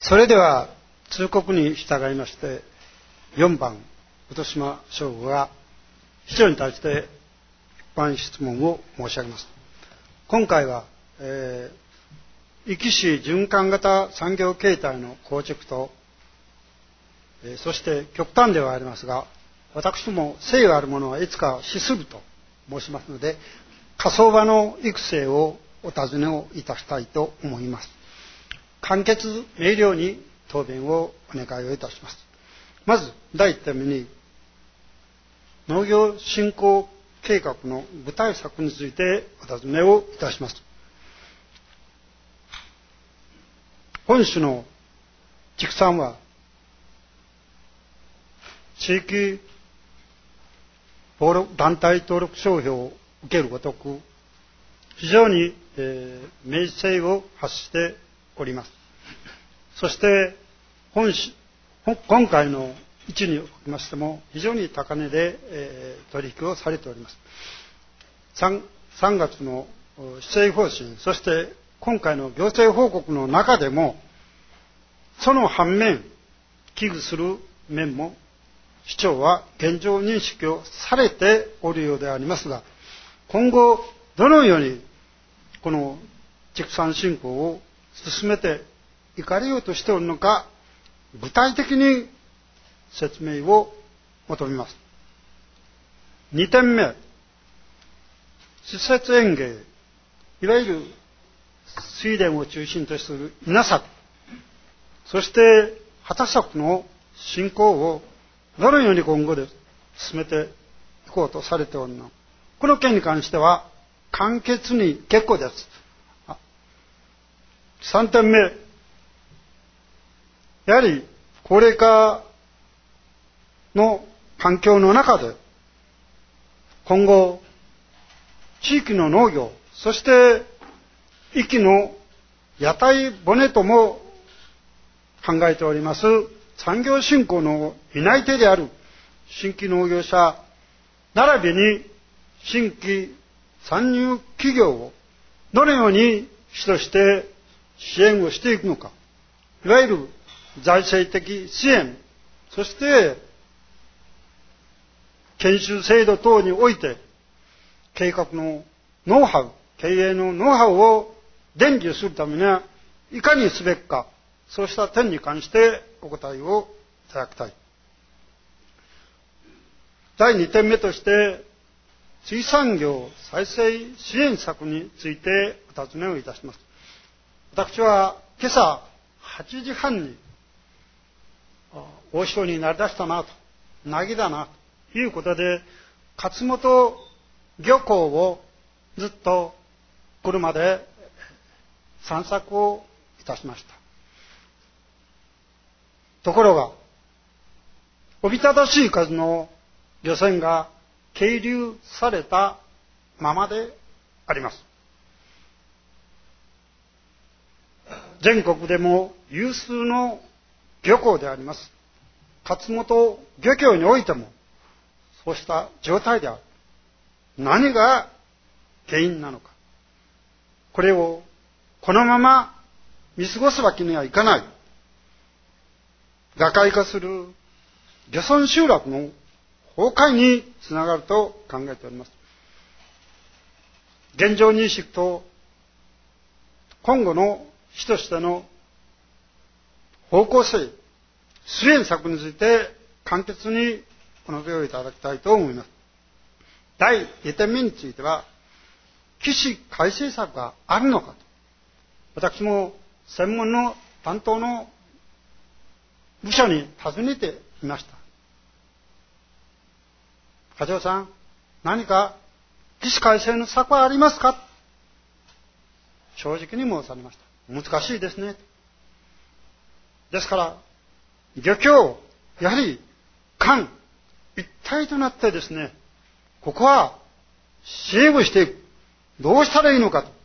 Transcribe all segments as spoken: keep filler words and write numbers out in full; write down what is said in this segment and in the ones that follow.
それでは通告に従いましてよんばん宇土島省吾が市長に対して一般質問を申し上げます。今回は、えー、壱岐市循環型産業形態の構築と、えー、そして極端ではありますが、私ども誠意あるものはいつか死すると申しますので、火葬場の育成をお尋ねをいたしたいと思います。簡潔明瞭に答弁をお願いをいたします。まず第一点目に、農業振興計画の具体策についてお尋ねをいたします。本種の畜産は地域登録団体登録商標を受けるごとく非常に、えー、明示性を発しております。そして本今回の位置におきましても非常に高値で、えー、取引をされております。 3, さんがつの施政方針、そして今回の行政報告の中でもその反面危惧する面も市長は現状認識をされておるようでありますが、今後どのようにこの畜産振興を進めていかれようとしておるのか、具体的に説明を求めます。にてんめ、施設園芸、いわゆる水田を中心とする稲作、そして畑作の振興をどのように今後で進めていこうとされておるのか、この件に関しては簡潔に結構です。さんてんめ、やはり高齢化の環境の中で今後地域の農業、そして壱岐の屋台骨とも考えております産業振興の担い手である新規農業者並びに新規参入企業をどのように主として支援をしていくのか、いわゆる財政的支援、そして研修制度等において計画のノウハウ、経営のノウハウを伝授するためにはいかにすべきか、そうした点に関してお答えをいただきたい。だいにてんめとして水産業再生支援策についてお尋ねをいたします。私は今朝はちじはんに大潮になりだしたなと、なぎだなということで勝本漁港をずっと車で散策をいたしました。ところがおびただしい数の漁船が係留されたままであります。全国でも有数の漁港であります勝本漁協においてもそうした状態である。何が原因なのか、これをこのまま見過ごすわけにはいかない。瓦解化する漁村集落の崩壊につながると考えております。現状認識と今後の市としての方向性、支援策について簡潔にお述べをいただきたいと思います。だいにてんめについては、起死回生策があるのかと、私も専門の担当の部署に尋ねていました。課長さん、何か起死回生の策はありますか？正直に申されました。難しいですね。ですから漁協、やはり官一体となってですね、ここは支援をしていく、どうしたらいいのかと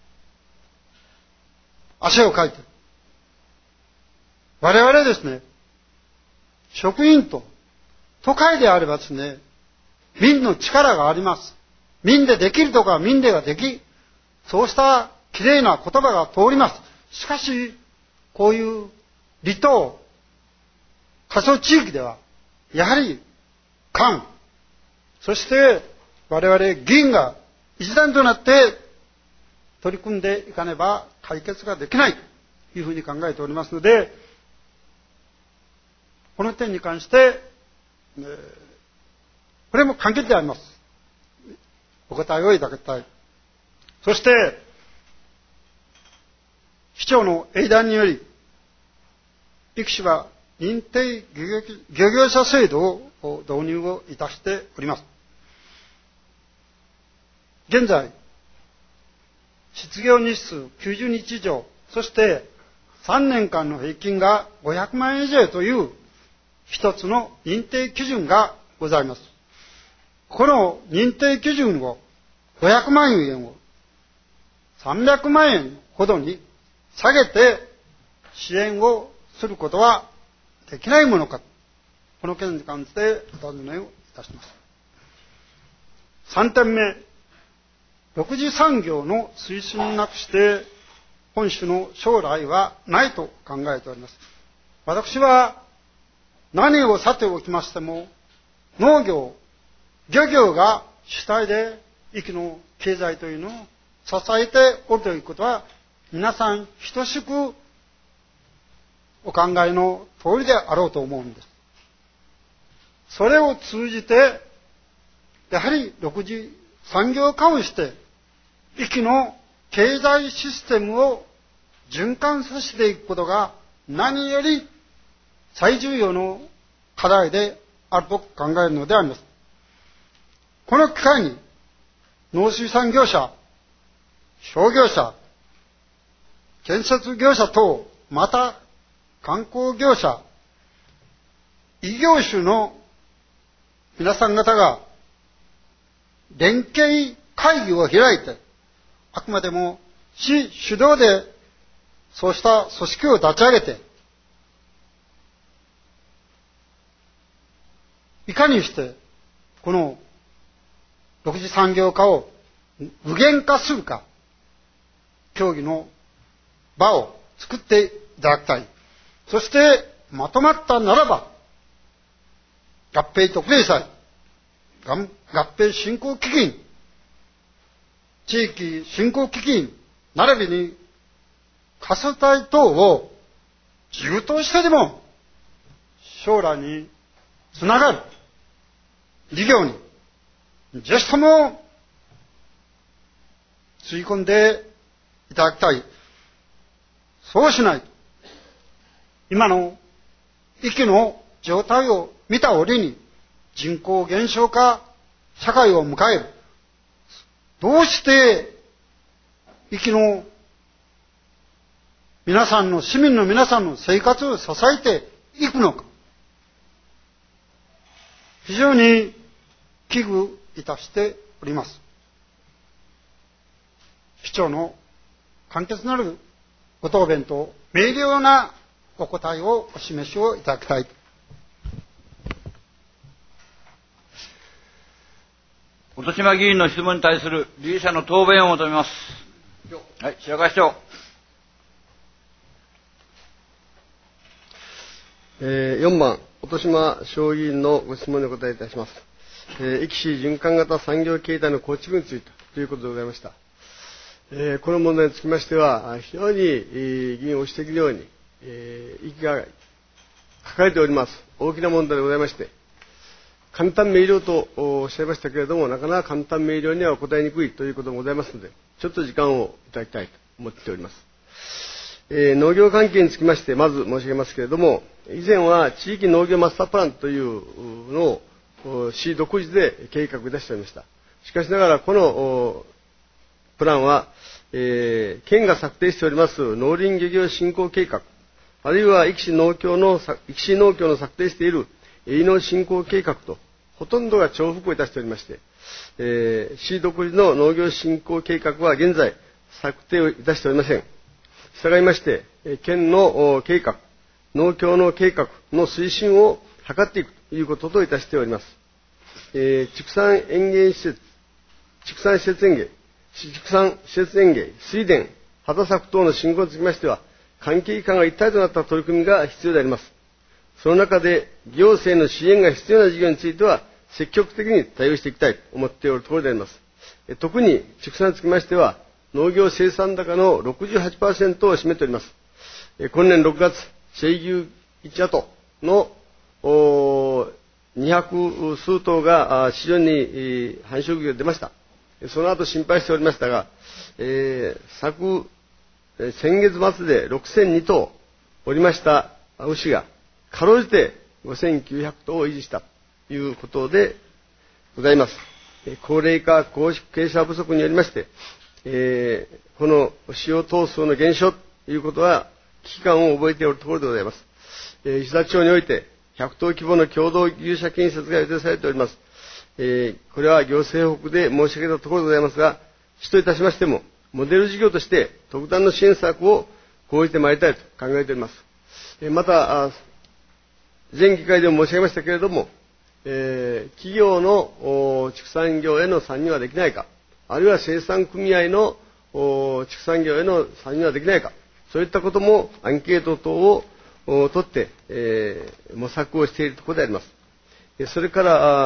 汗をかいて、我々ですね、職員と都会であればですね、民の力があります。民でできるとか民ではでき、そうしたきれいな言葉が通ります。しかしこういう離島、過疎地域では、やはり、官、そして我々議員が一段となって取り組んでいかねば解決ができないというふうに考えておりますので、この点に関して、えー、これも簡潔であります。お答えをいただきたい。そして、市長の英断により、壱岐市は認定漁業者制度を導入をいたしております。現在、失業日数きゅうじゅうにち以上、そしてさんねんかんの平均がごひゃくまんえん以上という一つの認定基準がございます。この認定基準をごひゃくまんえんをさんびゃくまんえんほどに下げて支援をすることはできないものか、この件に関してお尋ねをいたします。さんてんめ、独自産業の推進なくして本州の将来はないと考えております。私は何をさておきましても、農業、漁業が主体で壱岐の経済というのを支えておるということは、皆さん等しくお考えの通りであろうと思うんです。それを通じて、やはり独自産業化をして、壱岐の経済システムを循環させていくことが何より最重要の課題であると考えるのであります。この機会に農水産業者、商業者、建設業者等、また観光業者、異業種の皆さん方が連携会議を開いて、あくまでも市主導でそうした組織を立ち上げて、いかにしてこの独自産業化を具現化するか、協議の場を作っていただきたい。そしてまとまったならば、合併特例債、合併振興基金、地域振興基金、並びに過疎体等を自由としてでも将来につながる事業にぜひとも吸い込んでいただきたい。そうしないと、今の壱岐の状態を見た折に人口減少化社会を迎える。どうして壱岐の皆さんの、市民の皆さんの生活を支えていくのか、非常に危惧いたしております。市長の簡潔なるご答弁と明瞭なお答えをお示しをいただきたい。 本島議員の質問に対する理事者の答弁を求めます。はい、白川市長。 えー、よんばん、本島小議員のご質問にお答えいたします。えー、壱岐市循環型産業経済の構築についてということでございました。えー、この問題につきましては、非常に、えー、議員ご指摘のように、えー、壱岐が抱えております大きな問題でございまして、簡単明瞭とおっしゃいましたけれども、なかなか簡単明瞭にはお答えにくいということもございますので、ちょっと時間をいただきたいと思っております。えー、農業関係につきまして、まず申し上げますけれども、以前は地域農業マスタープランというのを市独自で計画いたしておりました。しかしながら、このプランは、えー、県が策定しております農林漁業振興計画、あるいは壱岐市農協の、壱岐市農協の策定している営農振興計画と、ほとんどが重複をいたしておりまして、えー、市独自の農業振興計画は現在策定をいたしておりません。従いまして、県の計画、農協の計画の推進を図っていくということといたしております。えー、畜産園芸施設、畜産施設園芸、畜産施設園芸、水田、畑作等の振興につきましては、 関係機関が一体となった取り組みが必要であります。その中で、行政の支援が必要な事業については、積極的に対応していきたいと思っておるところであります。特に畜産につきましては、農業生産高の ろくじゅうはちパーセント を占めております。今年ろくがつ、生牛いち跡のにひゃく数頭が市場に繁殖が出ました。その後心配しておりましたが、えー、昨、先月末でろくせんに頭おりました牛が、かろうじてごせんきゅうひゃく頭を維持したということでございます。高齢化、後継者不足によりまして、えー、この使用頭数の減少ということは危機感を覚えているところでございます。えー、石田町においてひゃく頭規模の共同牛舎建設が予定されております。えー、これは行政報告で申し上げたところでございますが、市といたしましても、モデル事業として特段の支援策を講じてまいりたいと考えております。えー、また、前議会でも申し上げましたけれども、えー、企業の畜産業への参入はできないか、あるいは生産組合の畜産業への参入はできないか、そういったこともアンケート等を取って、えー、模索をしているところであります。それから、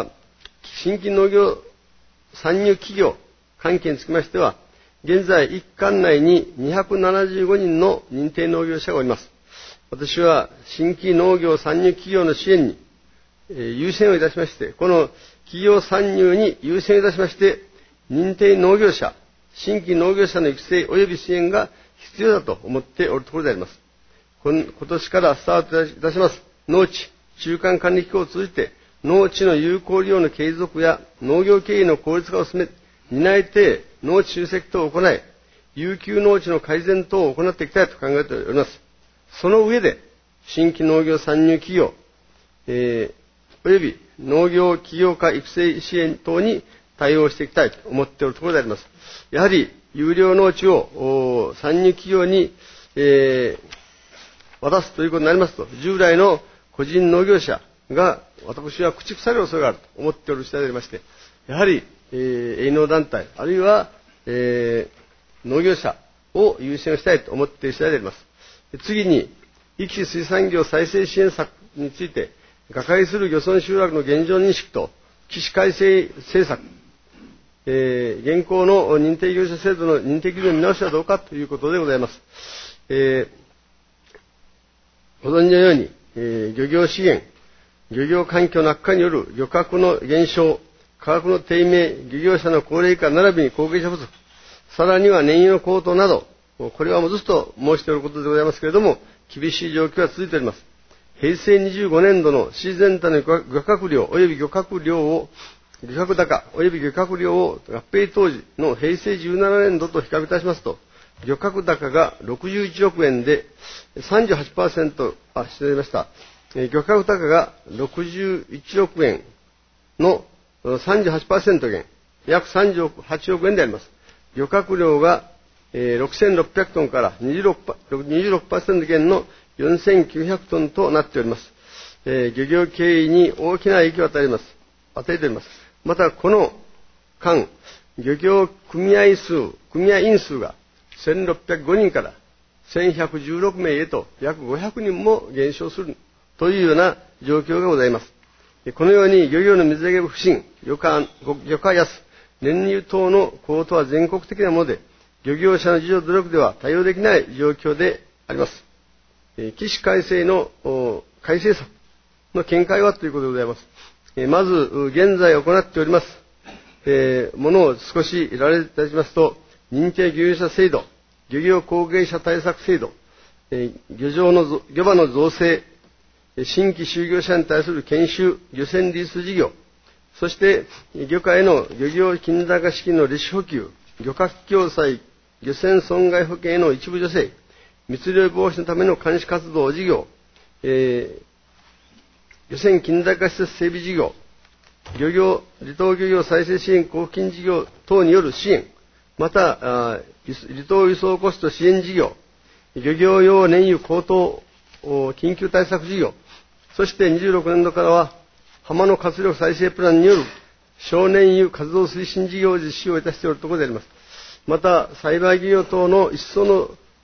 新規農業参入企業関係につきましては、現在、一管内ににひゃくななじゅうごにんの認定農業者がおります。私は新規農業参入企業の支援に、えー、優先をいたしまして、この企業参入に優先をいたしまして、認定農業者、新規農業者の育成及び支援が必要だと思っておるところであります。今年からスタートいたします農地中間管理機構を通じて、農地の有効利用の継続や農業経営の効率化を進め、担い手、農地集積等を行い、有給農地の改善等を行っていきたいと考えております。その上で、新規農業参入企業、えー、および農業起業家育成支援等に対応していきたいと思っておるところであります。やはり、有料農地を参入企業に、えー、渡すということになりますと、従来の個人農業者が私は駆逐される恐れがあると思っておる次第でありまして、やはり、えー、営農団体、あるいは、えー、農業者を優先をしたいと思っている次第であります。次に、壱岐水産業再生支援策について、瓦解する漁村集落の現状認識と、起死改正政策、えー、現行の認定業者制度の認定基準見直しはどうかということでございます。えー、ご存知のように、えー、漁業資源、漁業環境の悪化による漁獲の減少、価格の低迷、漁業者の高齢化並びに後継者不足、さらには燃油の高騰など、これはもうずっと申しておることでございますけれども、厳しい状況が続いております。平成にじゅうごねん度のシーズン単の漁獲量及び漁獲量を、漁獲高及び漁獲量を合併当時の平成じゅうななねん度と比較いたしますと、漁獲高がろくじゅういちおくえんで さんじゅうはちパーセント、あ、失礼しました。漁獲高がろくじゅういちおくえんの さんじゅうはちパーセント 減、約さんじゅうはちおくえんであります。漁獲量がろくせんろっぴゃくトンから にじゅうろくパーセント 減のよんせんきゅうひゃくトンとなっております。えー、漁業経営に大きな影響を与えます。与えております。また、この間、漁業組合数、組合員数がせんろっぴゃくごにんからせんひゃくじゅうろくめいへと約ごひゃくにんも減少するというような状況がございます。このように漁業の水揚げ不振、漁価、漁価安、燃油等の高騰は全国的なもので、漁業者の自助努力では対応できない状況であります。起死改正の改正策の見解はということでございます。まず、現在行っております、えー、ものを少しいられいたしますと、認定漁業者制度、漁業後継者対策制度、えー、漁場の漁場の造成、新規就業者に対する研修、漁船リース事業、そして漁家への漁業金高資金の利子補給、漁獲共済、漁船損害保険への一部助成、密漁防止のための監視活動事業、えー、漁船金高施設整備事業、漁業、離島漁業再生支援交付金事業等による支援、また、離島輸送コスト支援事業、漁業用燃油高騰緊急対策事業、そしてにじゅうろくねん度からは、浜の活力再生プランによる少年油活動推進事業を実施をいたしているところであります。また、栽培漁業等の一層の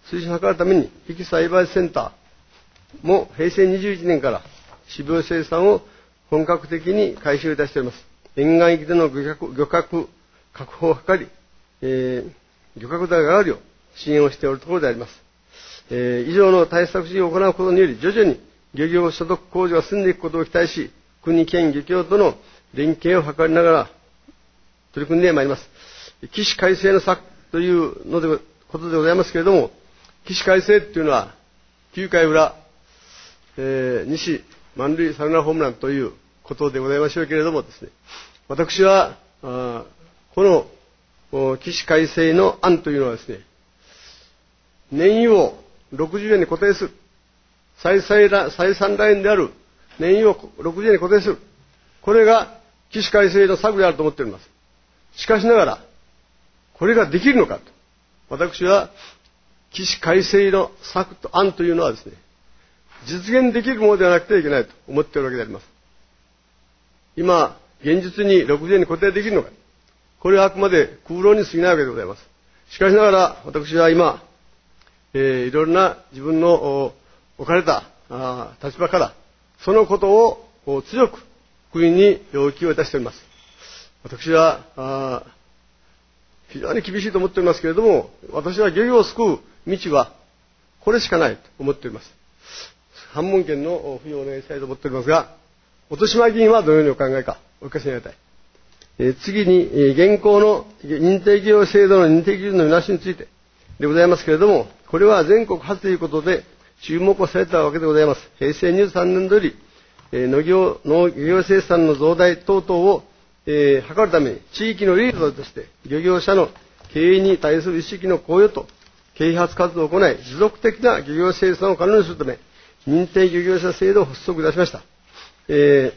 推進を図るために、比企栽培センターも平成にじゅういちねんから種苗生産を本格的に開始をいたしております。沿岸域での漁獲、漁獲確保を図り、えー、漁獲高が上がるよう支援をしておるところであります。えー、以上の対策事業を行うことにより、徐々に漁業所得向上が進んでいくことを期待し、国、県、漁協との連携を図りながら取り組んでまいります。起死回生の策というのでことでございますけれども、起死回生というのはきゅうかい裏、えー、西満塁サヨナラホームランということでございましょうけれどもですね、私はあこの起死回生の案というのはですね、燃油をろくじゅうえんに固定する、採算ラインである燃油をろくじゅうえんに固定する、これが起死回生の策であると思っております。しかしながら、これができるのかと、私は起死回生の策と案というのはですね、実現できるものではなくてはいけないと思っているわけであります。今、現実にろくじゅうえんに固定できるのか、これはあくまで空論に過ぎないわけでございます。しかしながら、私は今、えー、いろいろな自分の置かれたあ立場から、そのことを強く国に要求をいたしております。私はあ非常に厳しいと思っておりますけれども、私は漁業を救う道はこれしかないと思っております。反問権の付与をお願いしたいと思っておりますが、音島議員はどのようにお考えかお聞かせ願いたい。えー、次に、えー、現行の認定業制度の認定基準の見直しについてでございますけれども、これは全国初ということで注目をされたわけでございます。平成にじゅうさんねん度より、えー、農業、農業生産の増大等々を、えー、図るために地域のリーダーとして漁業者の経営に対する意識の向上と啓発活動を行い、持続的な漁業生産を可能にするため、認定漁業者制度を発足いたしました。え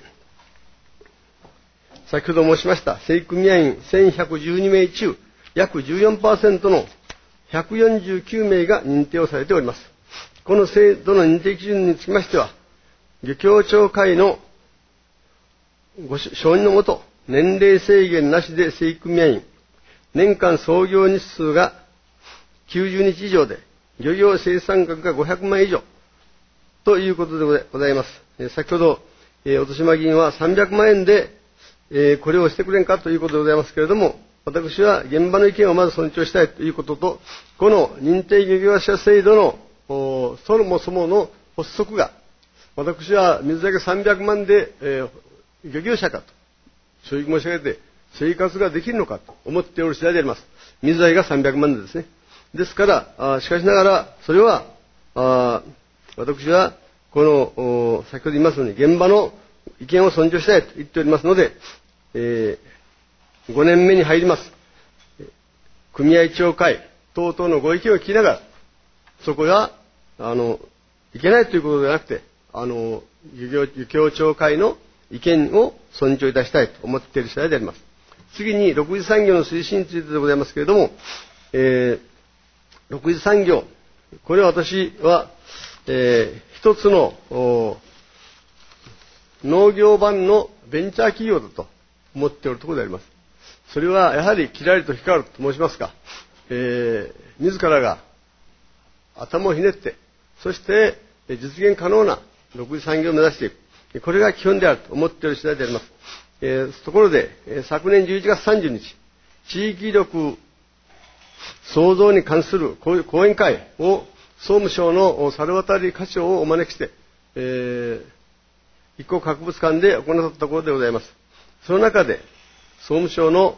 ー、先ほど申しました正組合員せんひゃくじゅうにめい中、約 じゅうよんパーセント のひゃくよんじゅうきゅうめいが認定をされております。この制度の認定基準につきましては、漁協長会のご承認のもと、年齢制限なしで正組合員、年間操業日数がきゅうじゅうにち以上で、漁業生産額がごひゃくまんえん以上ということでございます。先ほど、えー、音島議員はさんびゃくまんえんで、えー、これをしてくれんかということでございますけれども、私は現場の意見をまず尊重したいということと、この認定漁業者制度のそもそもの発足が、私は水揚げさんびゃくまんで、えー、漁業者かと正直申し上げて生活ができるのかと思っておる次第であります。水揚げがさんびゃくまんでですね。ですから、あしかしながらそれはあ私はこの先ほど言いますように現場の意見を尊重したいと言っておりますので、えー、ごねんめに入ります。組合長会等々のご意見を聞きながら、そこがあのいけないということではなくて、あの漁業、漁協長会の意見を尊重いたしたいと思っている次第であります。次にろく次産業の推進についてでございますけれども、えー、ろく次産業、これは私は、えー、一つの農業版のベンチャー企業だと思っておるところであります。それはやはりキラリと光ると申しますか、えー、自らが頭をひねって、そして実現可能なろく次産業を目指していく、これが基本であると思っている次第であります。えー、ところで、えー、昨年じゅういちがつさんじゅうにち、地域力創造に関する講演会を総務省の猿渡課長をお招きして、えー、一国博物館で行ったところでございます。その中で総務省の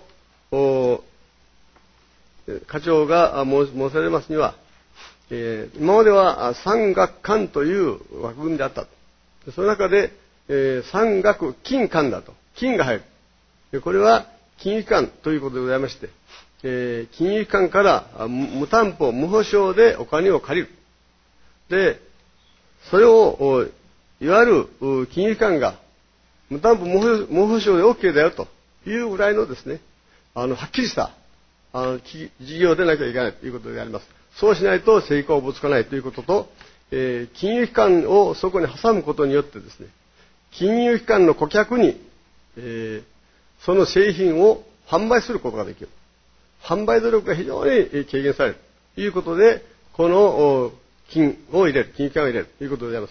課長が申申されますには、えー、今までは産学官という枠組みであった。その中で、えー、産学金官だと。金が入る。これは金融機関ということでございまして、えー、金融機関から無担保無保証でお金を借りる。で、それをいわゆる金融機関が無担保無保証で OK だよというぐらいのですね、あのはっきりしたあの事業でなきゃいけないということであります。そうしないと成果をおぼつかないということと、えー、金融機関をそこに挟むことによってですね、金融機関の顧客に、えー、その製品を販売することができる。販売努力が非常に軽減されるということで、 この金を入れる、金券を入れるということでございます。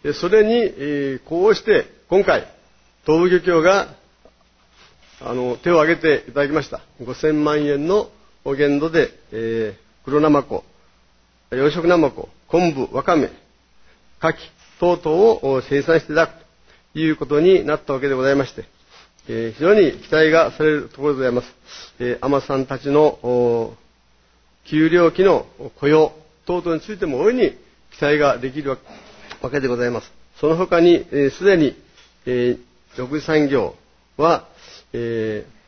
でそれに、えー、こうして今回、東部漁協があの手を挙げていただきましたごせんまんえんの限度で、えー、黒ナマコ、養殖ナマコ、昆布、わかめ、牡蠣等々を生産していただくということになったわけでございまして、えー、非常に期待がされるところでございます。えー、海女さんたちの給料期の雇用等々についても大いに期待ができるわけでございます。その他に、す、えー、で、に、えー、六次産業は、えー、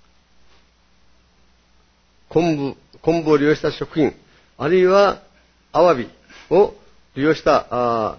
昆布、昆布を利用した食品、あるいはアワビを利用したあ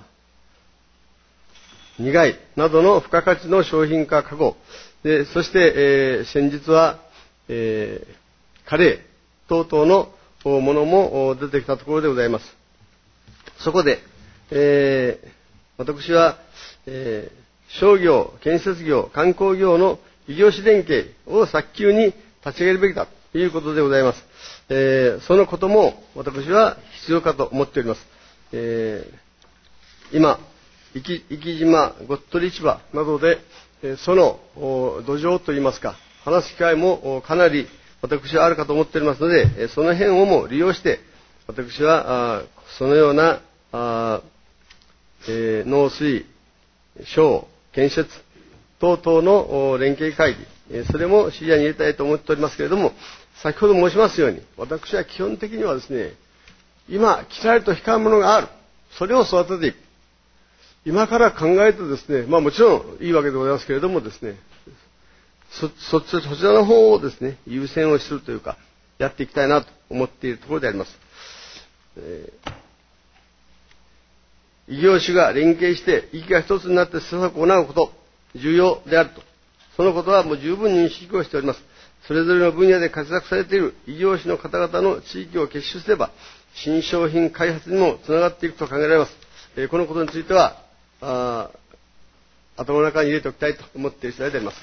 苦貝などの付加価値の商品化加工、でそして、えー、先日は、えー、カレー等々のものも出てきたところでございます。そこで、えー、私は、えー、商業、建設業、観光業の異業種連携を早急に立ち上げるべきだということでございます。えー、そのことも私は必要かと思っております。えー、今、生島、ごっとり市場などで、えー、その土壌といいますか、話す機会もかなり私はあるかと思っておりますので、その辺をも利用して、私はそのようなあ、えー、農水、商、建設等々の連携会議、それも視野に入れたいと思っておりますけれども、先ほど申しますように、私は基本的にはですね、今、きらりと光るものがある。それを育てていく。今から考えてですね、まあもちろんいいわけでございますけれどもですね、そ、そ、そちらの方をですね、優先をするというか、やっていきたいなと思っているところであります。えー、異業種が連携して、息が一つになって施策を行うこと、重要であると。そのことはもう十分認識をしております。それぞれの分野で活躍されている異業種の方々の地域を結集すれば、新商品開発にもつながっていくと考えられます。えー、このことについては、あ頭の中に入れておきたいと思っている次第であります。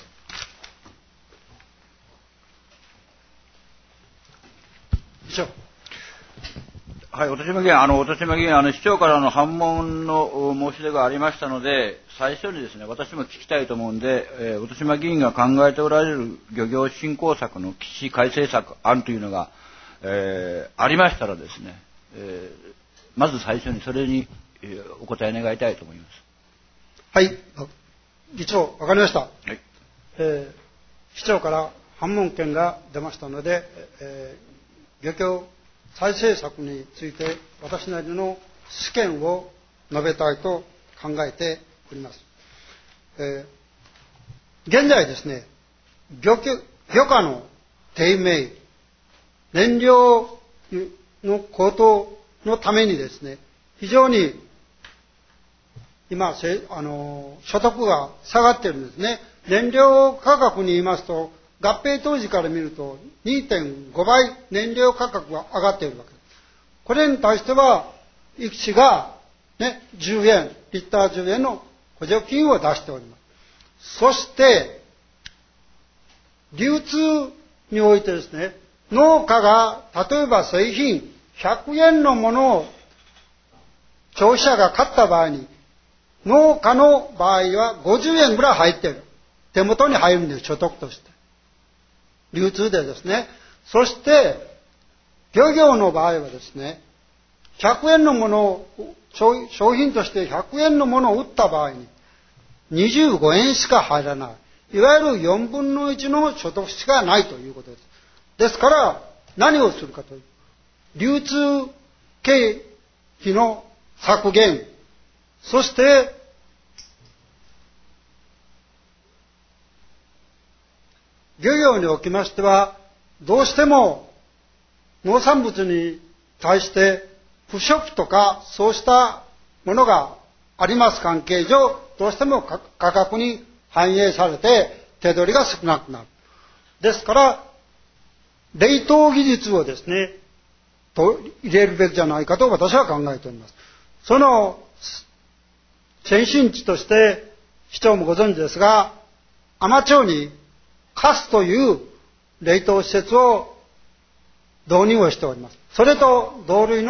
以上。 はい、音島議員、あの、音島議員、あの、市長からの反問の申し出がありましたので、最初にですね、私も聞きたいと思うんで、えー、音島議員が考えておられる漁業振興策の基地改正策案というのが、えー、ありましたらですね、えー、まず最初にそれに、えー、お答え願いたいと思います。 はい、議長、わかりました。 はい、 えー、市長から反問権が出ましたので、えー、漁協再生策について私なりの試験を述べたいと考えております。えー、現在ですね、漁漁価の低迷、燃料の高騰のためにですね、非常に今、あの所得が下がっているんですね。燃料価格に言いますと、合併当時から見ると にてんごばい燃料価格が上がっているわけです。これに対しては、生き市が、ね、じゅうえん、リッターじゅうえんの補助金を出しております。そして、流通においてですね、農家が例えば製品ひゃくえんのものを消費者が買った場合に、農家の場合はごじゅうえんぐらい入っている。手元に入るんです、所得として。流通でですね。そして、漁業の場合はですね、ひゃくえんのものを、商品としてひゃくえんのものを売った場合に、にじゅうごえんしか入らない。いわゆるよんぶんのいちの所得しかないということです。ですから、何をするかという。流通経費の削減、そして、漁業におきましては、どうしても農産物に対して不織布とかそうしたものがあります関係上、どうしても価格に反映されて手取りが少なくなる。ですから、冷凍技術をですね、と入れるべきじゃないかと私は考えております。その先進地として市長もご存知ですが、海士町にカスという冷凍施設を導入をしております。それと同類の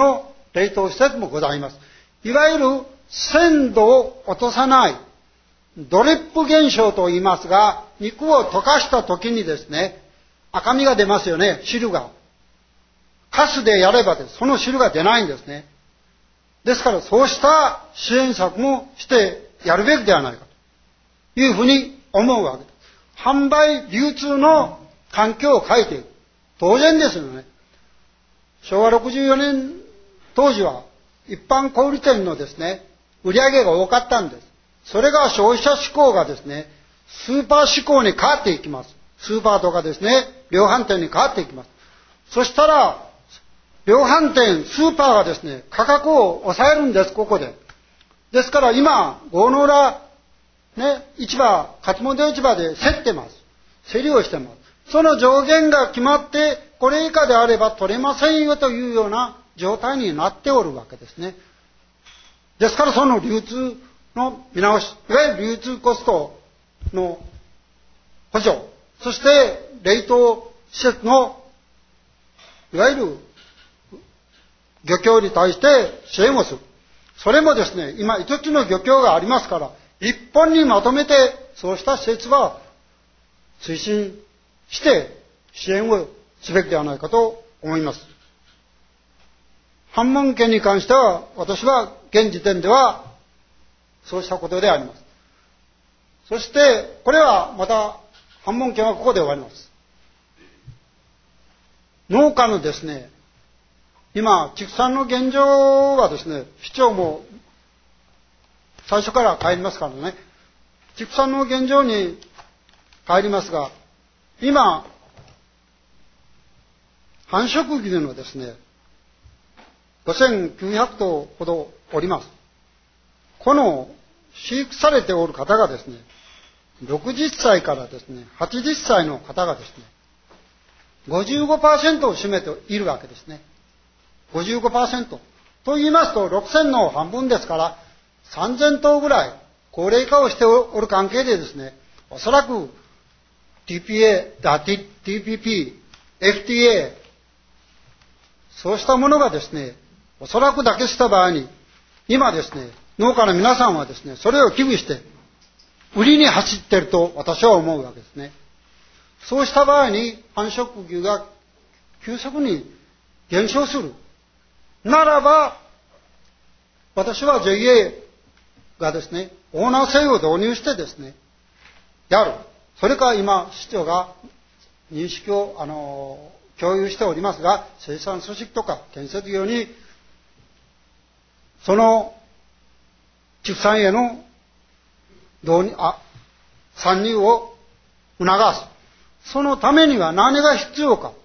冷凍施設もございます。いわゆる鮮度を落とさないドリップ現象と言いますが、肉を溶かした時にですね、赤みが出ますよね、汁が。カスでやればです、その汁が出ないんですね。ですからそうした支援策もしてやるべきではないかというふうに思うわけです。販売流通の環境を変えていく。当然ですよね。しょうわろくじゅうよねん当時は一般小売店のですね、売り上げが多かったんです。それが消費者志向がですね、スーパー志向に変わっていきます。スーパーとかですね、量販店に変わっていきます。そしたら、量販店、スーパーがですね、価格を抑えるんです、ここで。ですから今、郷野浦、ね、市場、勝本市場で競ってます。競りをしてます。その上限が決まって、これ以下であれば取れませんよというような状態になっておるわけですね。ですからその流通の見直し、いわゆる流通コストの補助、そして冷凍施設のいわゆる漁協に対して支援をする。それもですね、今いつつの漁協がありますから、一本にまとめてそうした施設は推進して支援をすべきではないかと思います。反問権に関しては、私は現時点ではそうしたことであります。そして、これはまた反問権はここで終わります。農家のですね、今、畜産の現状はですね、市長も最初から帰りますからね、畜産の現状に帰りますが、今、繁殖牛のですね、ごせんきゅうひゃくとうほどおります。この飼育されておる方がですね、ろくじゅっさいからですね、はちじゅっさいの方がですね、ごじゅうごパーセント を占めているわけですね。ごじゅうごパーセント。と言いますと、ろくせんの半分ですから、さんぜんとうぐらい高齢化をしておる関係でですね、おそらく ティーピーエー、ティーピーピー、エフティーエー、そうしたものがですね、おそらく妥結した場合に、今ですね、農家の皆さんはですね、それを危惧して、売りに走っていると私は思うわけですね。そうした場合に繁殖牛が急速に減少する。ならば、私は ジェイエー がですね、オーナー制を導入してですね、やる。それから今、市長が認識を、あの、共有しておりますが、生産組織とか建設業に、その畜産への導入、あ、参入を促す。そのためには何が必要か。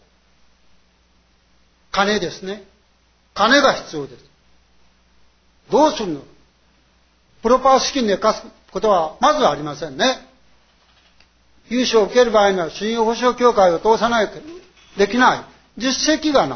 金ですね。金が必要です。どうするの？プロパー資金で貸すことはまずありませんね。融資を受ける場合には信用保証協会を通さないとできない。実績がない。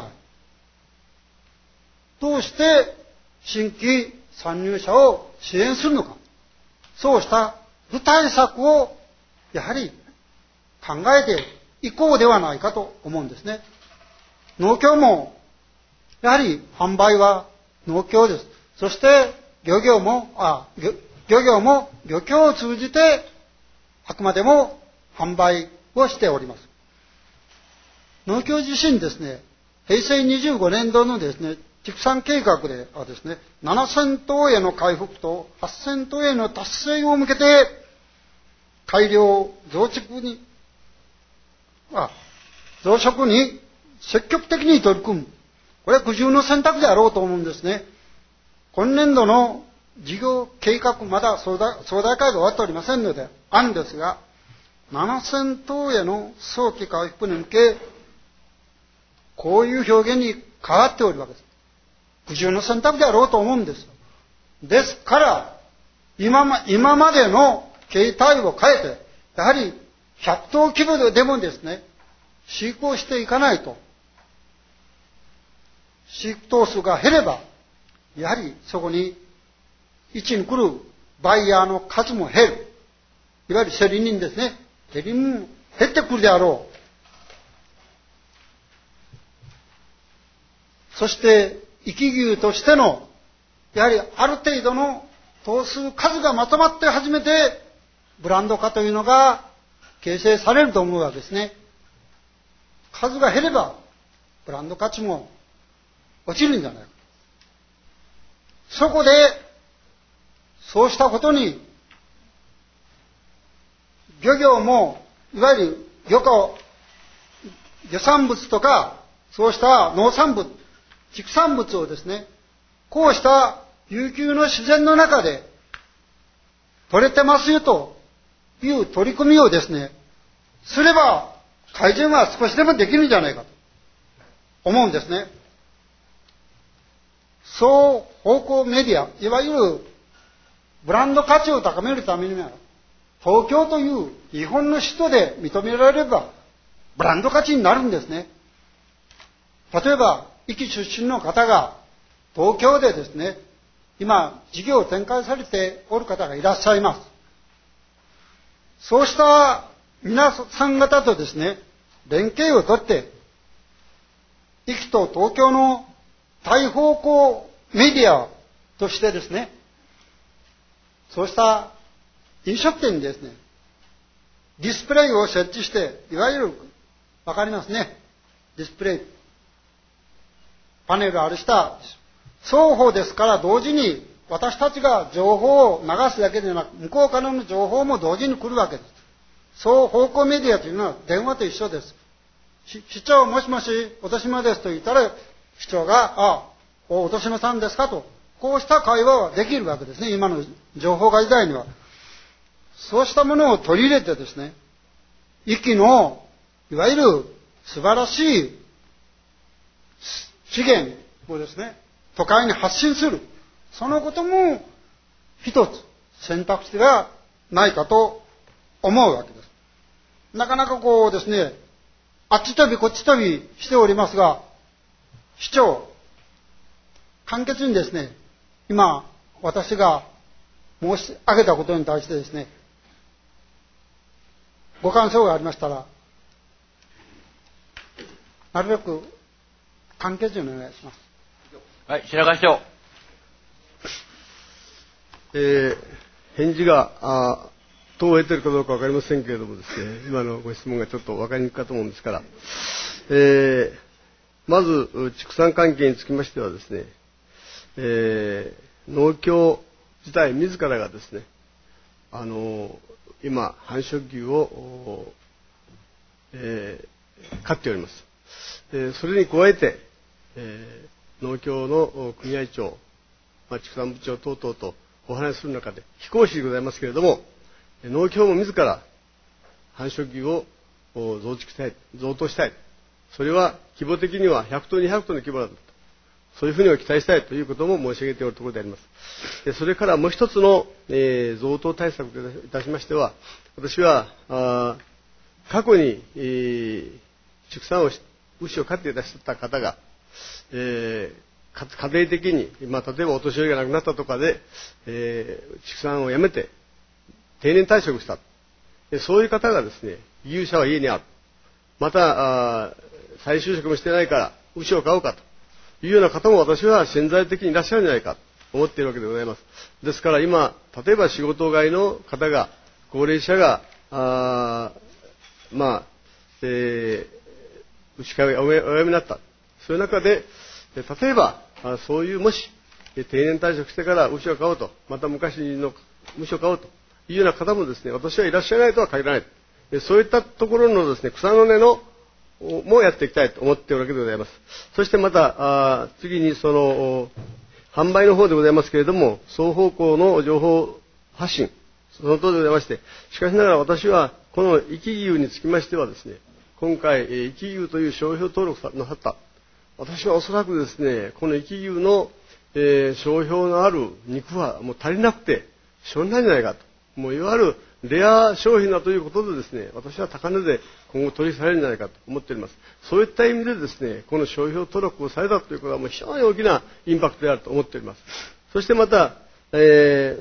どうして新規参入者を支援するのか。そうした具体策をやはり考えていこうではないかと思うんですね。農協もやはり販売は農協です。そして漁業も、あ、漁、漁業も漁協を通じてあくまでも販売をしております。農協自身ですね、平成にじゅうごねんどのですね、畜産計画ではですね、ななせんとうへの回復とはっせんとうへの達成を向けて改良増殖に、あ、増殖に積極的に取り組む。これは苦渋の選択であろうと思うんですね。今年度の事業計画、まだ総大総大会が終わっておりませんので、あるんですが、ななせんとうへの早期回復に向け、こういう表現に変わっておるわけです。苦渋の選択であろうと思うんですよ。ですから、今ま、今までの形態を変えて、やはりひゃくとう規模でもですね、飼育をしていかないと、飼育頭数が減れば、やはりそこに市に来るバイヤーの数も減る。いわゆる競り人ですね。競り人も減ってくるであろう。そして生き牛としての、やはりある程度の頭数数がまとまって初めて、ブランド化というのが形成されると思うわけですね。数が減れば、ブランド価値も落ちるんじゃないか。そこで、そうしたことに、漁業も、いわゆる漁港、漁産物とか、そうした農産物、畜産物をですね、こうした悠久の自然の中で取れてますよという取り組みをですね、すれば改善は少しでもできるんじゃないかと思うんですね。双方向メディア、いわゆるブランド価値を高めるためには、東京という日本の首都で認められればブランド価値になるんですね。例えば、壱岐出身の方が東京でですね、今事業を展開されておる方がいらっしゃいます。そうした皆さん方とですね、連携をとって、壱岐と東京の多方向メディアとしてですね、そうした飲食店にですね、ディスプレイを設置して、いわゆる、わかりますね、ディスプレイ、パネルあるした双方ですから、同時に私たちが情報を流すだけでなく、向こうからの情報も同時に来るわけです。双方向メディアというのは電話と一緒です。市長、もしもし、音島ですと言ったら、市長が、あ、音島さんですかと、こうした会話はできるわけですね、今の情報化時代には。そうしたものを取り入れてですね、壱岐の、いわゆる素晴らしい資源をですね、都会に発信する。そのことも一つ選択肢ではないかと思うわけです。なかなかこうですね、あっち飛びこっち飛びしておりますが、市長、簡潔にですね、今私が申し上げたことに対してですね、ご感想がありましたら、なるべく簡潔にお願いします。 はい、白川市長。 えー、返事が、あ問を得ているかどうかわかりませんけれどもですね、今のご質問がちょっとわかりにくいかと思うんですから、えー、まず、畜産関係につきましてはですね、えー、農協自体自らがですね、あの今、繁殖牛を、えー、飼っております。えー、それに加えて、えー、農協の組合長、まあ、畜産部長等々とお話しする中で、非公式でございますけれども、農協も自ら繁殖牛を増築したい、増頭したい。それは規模的にはひゃく頭にひゃく頭の規模だと。そういうふうに期待したいということも申し上げておるところであります。でそれからもう一つの、えー、増頭対策といたしましては、私はあ過去に、えー、畜産をし牛を飼っていらっしゃった方が、えー、家庭的に、まあ、例えばお年寄りが亡くなったとかで、えー、畜産をやめて定年退職した。でそういう方がですね、牛舎は家にある。またあ再就職もしてないから牛を飼おうかというような方も私は潜在的にいらっしゃるんじゃないかと思っているわけでございます。ですから今、例えば仕事外の方が、高齢者が、あまあ、えー、牛飼いをおやめになった。そういう中で、例えば、そういうもし、定年退職してから牛を飼おうと、また昔の牛を飼おうというような方もですね、私はいらっしゃらないとは限らない。そういったところのですね、草の根のもやっていきたいと思っているわけでございます。そしてまた、あ次にその、販売の方でございますけれども、双方向の情報発信、その通りでございまして、しかしながら私は、この壱岐牛につきましてはですね、今回、壱岐牛という商標登録なさった。私はおそらくですね、この壱岐牛の、えー、商標のある肉はもう足りなくて、しょうがないんじゃないかと。もういわゆるレア商品だということでですね、私は高値で今後取引されるんじゃないかと思っております。そういった意味でですね、この商標登録をされたということはもう非常に大きなインパクトであると思っております。そしてまた、え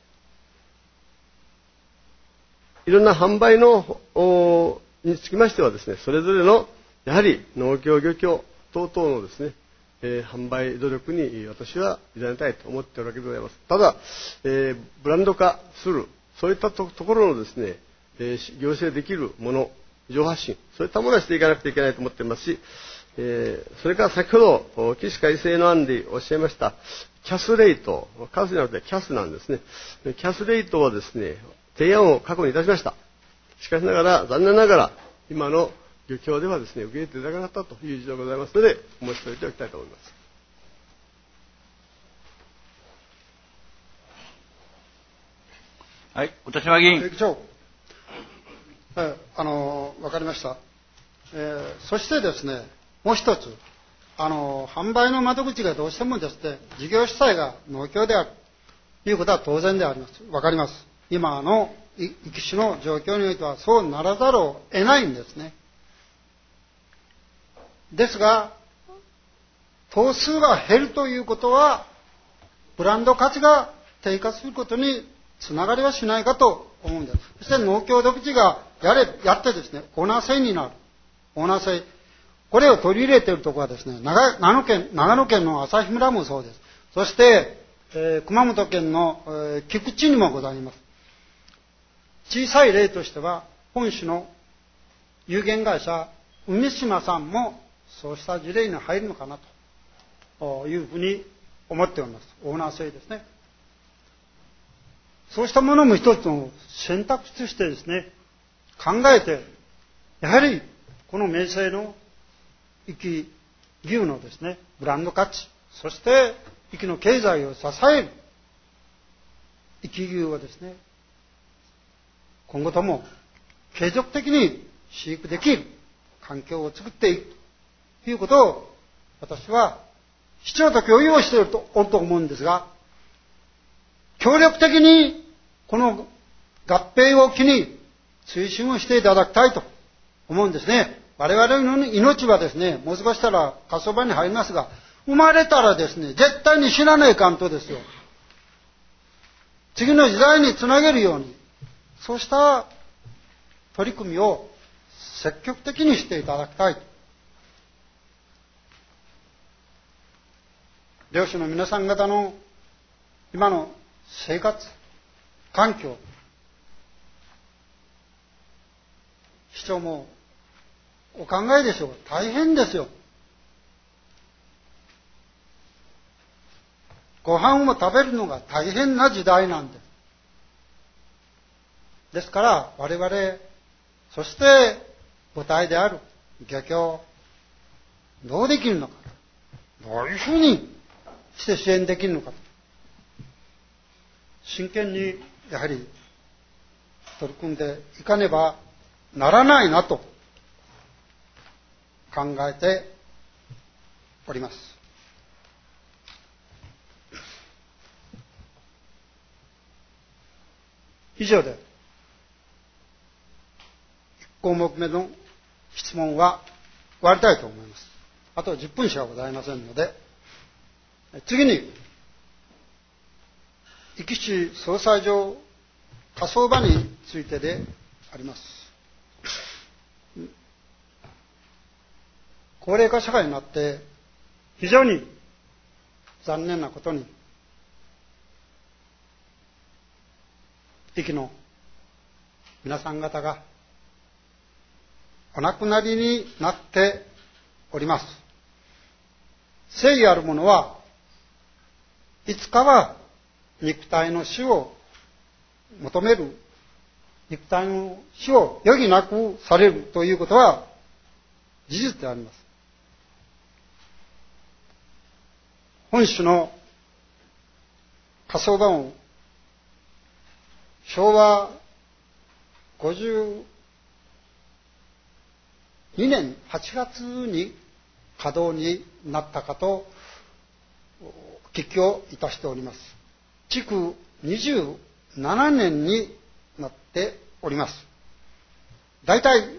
ー、いろんな販売のにつきましてはですね、それぞれのやはり農協漁協等々のですね、 えー、販売努力に私は委ねたいと思っているわけでございます。ただ、えー、ブランド化する、そういった と, ところのですね、えー、行政できるもの、情報発信、そういったものはしていかなくてはいけないと思っていますし、えー、それから先ほど、起死改正の案でおっしゃいました、キャスレート、カスじゃなくてキャスなんですね。キャスレートはですね、提案を過去にいたしました。しかしながら、残念ながら、今の漁協ではですね、受け入れていただかなかったという事情がございますので、申し添えておきたいと思います。 はい、小田島議員。 議長、えあの分かりました。えー、そしてですね、もう一つ、あの販売の窓口がどうしてもですね、事業主体が農協であるということは当然であります。分かります。今の壱岐市の状況においてはそうならざるを得ないんですね。ですが、頭数が減るということは、ブランド価値が低下することにつながりはしないかと思うんです。そして農協独自がやれ、やってですね、オーナー制になる。オーナー制。これを取り入れているところはですね、長, 長, 野県長野県の朝日村もそうです。そして、えー、熊本県の、えー、菊池にもございます。小さい例としては、本市の有限会社、海島さんもそうした事例に入るのかなというふうに思っております。オーナー制ですね。そうしたものも一つの選択肢としてですね、考えて、やはりこの名声の壱岐牛のですね、ブランド価値、そして壱岐の経済を支える壱岐牛をですね、今後とも継続的に飼育できる環境を作っていくということを、私は市長と共有をしていると思うんですが、協力的にこの合併を機に推進をしていただきたいと思うんですね。我々の命はですね、もう少したら火葬場に入りますが、生まれたらですね、絶対に死なないかんとですよ。次の時代につなげるように、そうした取り組みを積極的にしていただきたい。漁師の皆さん方の今の生活環境、市長もお考えでしょう。大変ですよ。ご飯を食べるのが大変な時代なんです。ですから我々、そして母体である漁協、どうできるのか、どういうふうにして支援できるのか、真剣にやはり取り組んでいかねばならないなと考えております。以上でいっ項目目の質問は終わりたいと思います。あとじゅっぷんしかございませんので、次に壱岐市総裁場火葬場についてであります。高齢化社会になって非常に残念なことに、壱岐の皆さん方がお亡くなりになっております。誠意ある者はいつかは肉体の死を求める、肉体の死を余儀なくされるということは事実であります。本市の火葬場をしょうわごじゅうにねんはちがつに稼働になったかとお聞きをいたしております。築にじゅうななねんになっております。大体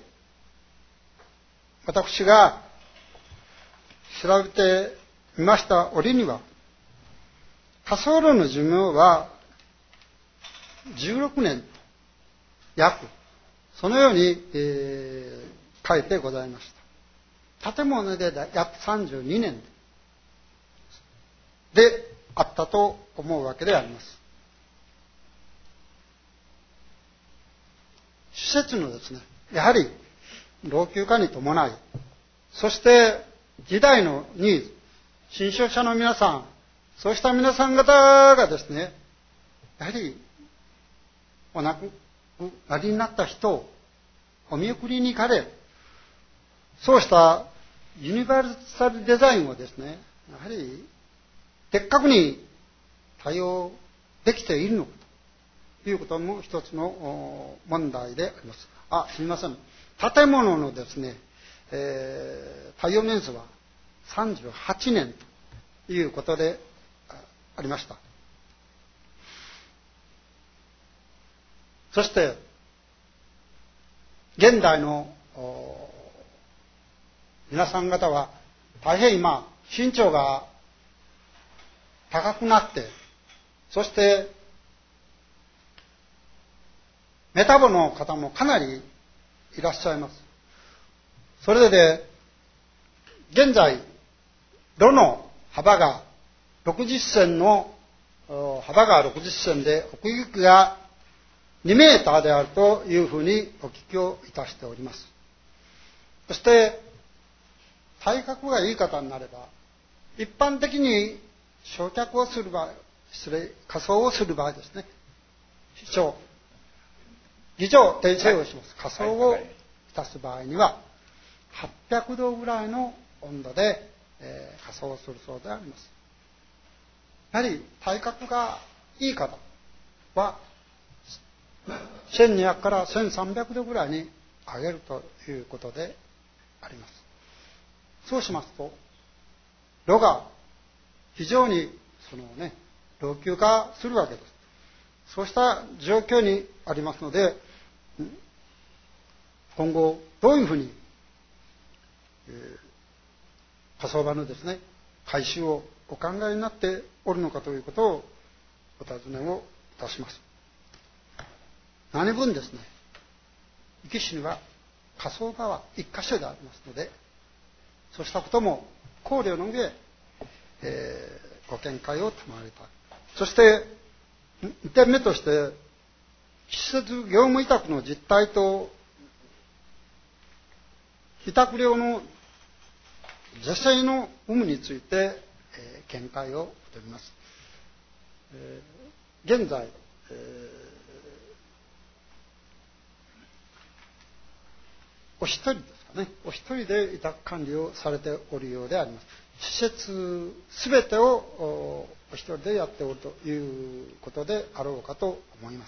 私が調べてみました折には、火葬炉の寿命はじゅうろくねん約、そのように、えー、書いてございました。建物で約さんじゅうにねんであったと思うわけであります。施設のですね、やはり老朽化に伴い、そして時代のニーズ、新商者の皆さん、そうした皆さん方がですね、やはりお亡くなりになった人をお見送りに行かれ、そうしたユニバーサルデザインをですね、やはり的確に対応できているのかということも一つの問題であります。あ、すみません。建物のですね、えー、耐用年数はさんじゅうはちねんということでありました。そして現代の皆さん方は大変今身長が高くなって、そしてメタボの方もかなりいらっしゃいます。それで現在炉の幅がろくじゅっセンの幅がろくじゅっセンで奥行きがにメーターであるというふうにお聞きをいたしております。そして体格がいい方になれば一般的に焼却をする場合、失礼、仮装をする場合ですね、秘書議場訂正をします。仮装をいたす場合にははっぴゃくどぐらいの温度で、えー、仮装をするそうであります。やはり体格がいい方はせんにひゃくからせんさんびゃくどぐらいに上げるということであります。そうしますと炉が非常にそのね老朽化するわけです。そうした状況にありますので、今後どういうふうに、えー、火葬場のですね改修をお考えになっておるのかということをお尋ねをいたします。何分ですね、壱岐市には火葬場は一箇所でありますので、そうしたことも考慮の上、えー、ご見解を賜りたい。そしてにてんめとして、施設業務委託の実態と委託料の是正の有無について、えー、見解を求めます。えー、現在、えー、お一人ですかね、お一人で委託管理をされておるようであります。施設すべてをお一人でやっておるということであろうかと思います。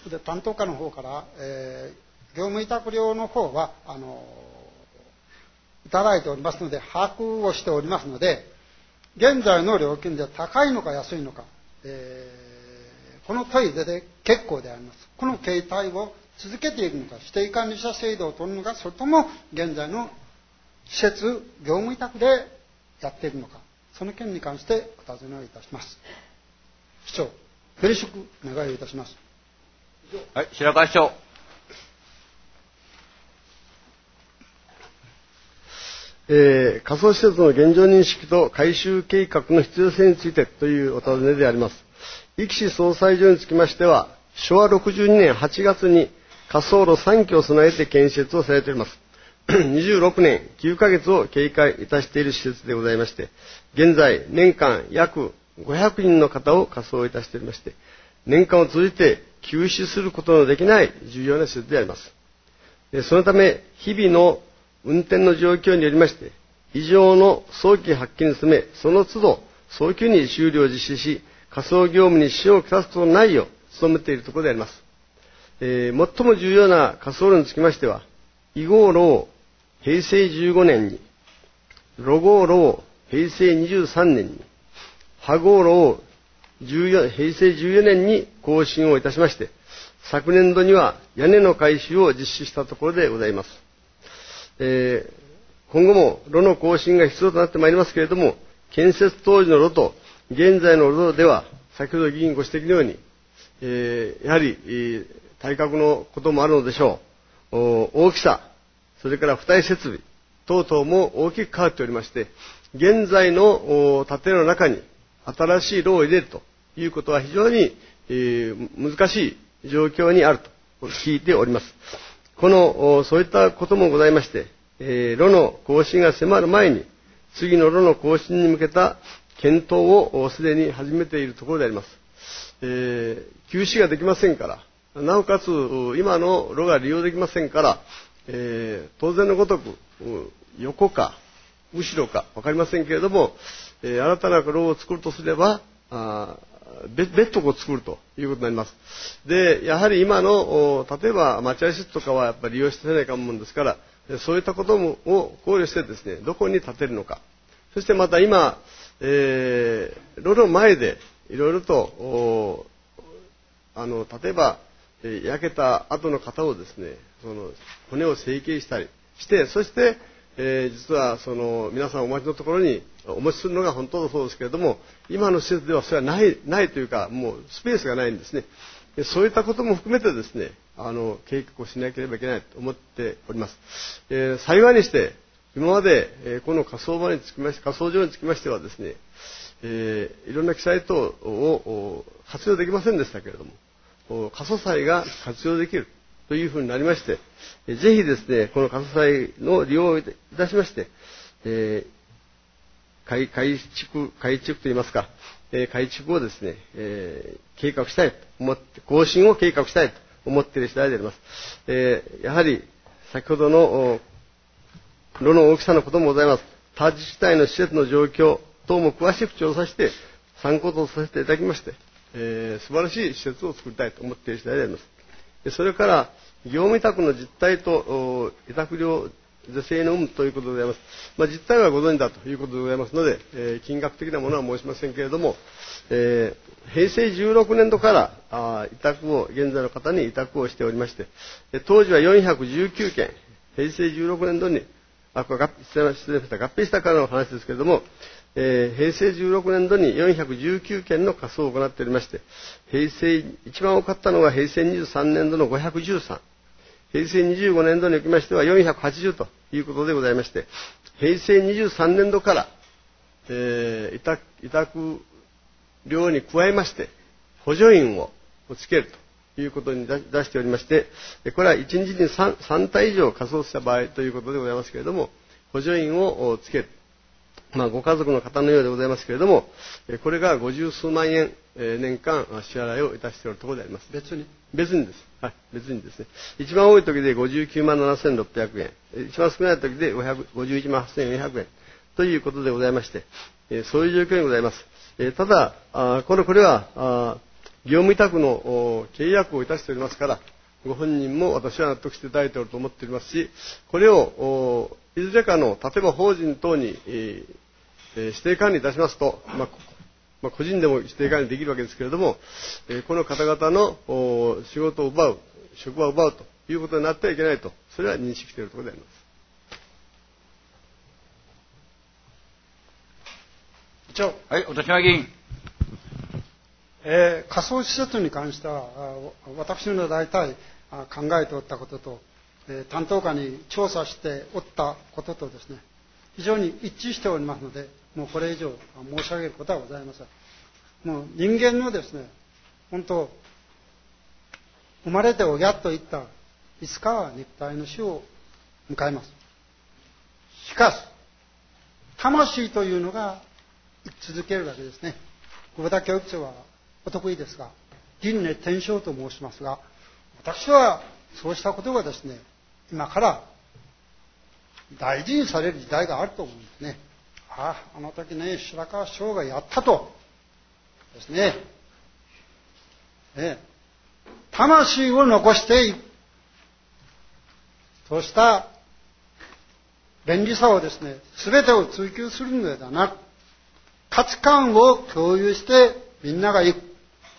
で、担当課の方から、えー、業務委託料の方はあのいただいておりますので把握をしておりますので、現在の料金で高いのか安いのか、えー、この問いで結構であります。この形態を続けていくのか、指定管理者制度を取るのか、それとも現在の施設業務委託でやっているのか、その件に関してお尋ねをいたします。市長、よろしくお願いをいたします。 はい、白川市長。 えー、仮想施設の現状認識と改修計画の必要性についてというお尋ねであります。壱岐市総裁所につきましては、しょわろくじゅうにねんはちがつに仮想炉さんきを備えて建設をされております。にじゅうろくねんきゅうかげつを経過いたしている施設でございまして、現在年間約ごひゃくにんの方を仮装いたしておりまして、年間を通じて休止することのできない重要な施設であります。そのため日々の運転の状況によりまして、異常の早期発見に努め、その都度早急に修理を実施し、仮装業務に支障をきたすことのないよう努めているところであります。えー、最も重要な仮装炉につきましては、囲碁炉を平成じゅうごねんに、炉号炉を平成にじゅうさんねんに、破号炉をじゅうよん平成じゅうよねんに更新をいたしまして、昨年度には屋根の改修を実施したところでございます。えー、今後も炉の更新が必要となってまいりますけれども、建設当時の炉と現在の炉では、先ほど議員ご指摘のように、えー、やはり、えー、体格のこともあるのでしょう。大きさ、それから付帯設備等々も大きく変わっておりまして、現在の建物の中に新しい炉を入れるということは非常に、えー、難しい状況にあると聞いております。この、そういったこともございまして、えー、炉の更新が迫る前に、次の炉の更新に向けた検討をすでに始めているところであります。えー、休止ができませんから、なおかつ今の炉が利用できませんから、えー、当然のごとく横か後ろか分かりませんけれども、えー、新たな炉を作るとすれば、あ別途を作るということになります。で、やはり今の例えば待合室とかはやっぱり利用してないかもんですから、そういったこともを考慮してですね、どこに建てるのか、そしてまた今、えー、炉の前でいろいろとあの例えば、えー、焼けた後の方をですね、その骨を成形したりして、そして、えー、実はその皆さんお待ちのところにお持ちするのが本当そうですけれども、今の施設ではそれはないないというか、もうスペースがないんですね。でそういったことも含めてですね、あの計画をしなければいけないと思っております。えー、幸いにして今まで、えー、この火葬場につきまして火葬場につきましてはですね、えー、いろんな記載等を活用できませんでしたけれども、過疎祭が活用できるというふうになりまして、えー、ぜひですね、この過疎祭の利用をいたしまして、えー、改改築改築といいますか、えー、改築をですね、えー、計画したいと思って、更新を計画したいと思っている次第であります。えー、やはり先ほどの炉の大きさのこともございます。他自治体の施設の状況等も詳しく調査して参考とさせていただきまして、えー、素晴らしい施設を作りたいと思っている次第であります。それから業務委託の実態と委託料是正の有無ということでございます。まあ、実態はご存知だということでございますので、えー、金額的なものは申しませんけれども、えー、平成じゅうろくねん度からあ委託を現在の方に委託をしておりまして、当時はよんひゃくじゅうきゅうけん、平成じゅうろくねん度にあこれ失礼しました合併したからの話ですけれども、えー、平成じゅうろくねん度によんひゃくじゅうきゅうけんの火葬を行っておりまして、平成一番多かったのが平成にじゅうさんねん度のごひゃくじゅうさん、平成にじゅうごねん度におきましてはよんひゃくはちじゅうということでございまして、平成にじゅうさんねん度から、えー、委託、委託料に加えまして補助員をつけるということに出しておりまして、これはいちにちに 3, 3体以上火葬した場合ということでございますけれども、補助員をつける、まあ、ご家族の方のようでございますけれども、これがご十数万円年間支払いをいたしているところであります。 別に別にです。はい、別にですね。一番多い時でごじゅうきゅうまんななせんろっぴゃくえん、一番少ない時でごじゅういちまんはっせんよんひゃくえんということでございまして、そういう状況にございます。ただ、あこれこれはあ業務委託の契約をいたしておりますから、ご本人も私は納得していただいていると思っておりますし、これをいずれかの例えば法人等に、えー、指定管理いたしますと、まあまあ、個人でも指定管理できるわけですけれども、えー、この方々の仕事を奪う、職場を奪うということになってはいけないと、それは認識しているところであります。 以上。 はい、小田島議員。 えー、仮想施設に関しては、私の大体考えておったことと、えー、担当課に調査しておったこととですね、非常に一致しておりますので、もうこれ以上申し上げることはございません。もう人間のですね、本当、生まれて親といったいつかは肉体の死を迎えます。しかし、魂というのが生き続けるわけですね。久保田教育長はお得意ですが、輪廻転生と申しますが、私はそうしたことがですね、今から大事にされる時代があると思うんですね。ああ、あの時ね、白川師匠がやったとですね、ね、魂を残していく、そうした便利さをですね、全てを追求するのではなく、価値観を共有してみんなが行く。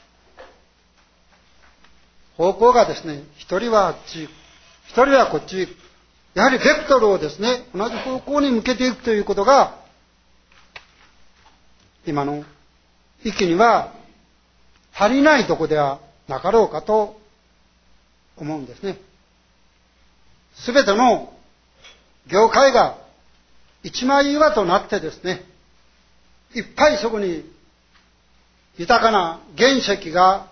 方向がですね、一人はあっち行く、一人はこっち行く。やはりベクトルをですね、同じ方向に向けていくということが、今の域には足りないところではなかろうかと思うんですね。すべての業界が一枚岩となってですね、いっぱいそこに豊かな原石が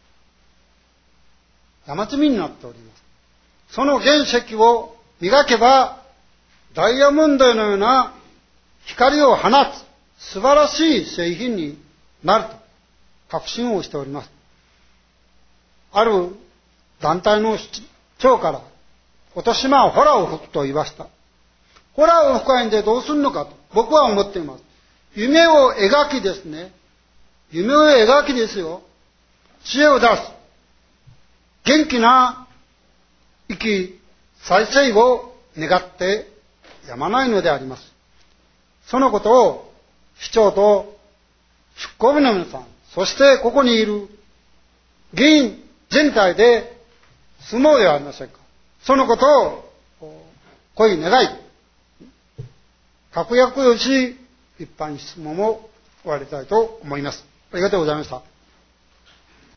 山積みになっております。その原石を磨けば、ダイヤモンドのような光を放つ素晴らしい製品になると確信をしております。ある団体の長から、今年はホラを吹くと言いました。ホラを吹かないでどうするのかと僕は思っています。夢を描きですね、夢を描きですよ、知恵を出す、元気な生き再生を願ってやまないのであります。そのことを市長と復興部の皆さん、そしてここにいる議員全体で住もうではありませんか。そのことをこい願い、確約をし、一般質問を終わりたいと思います。ありがとうございました。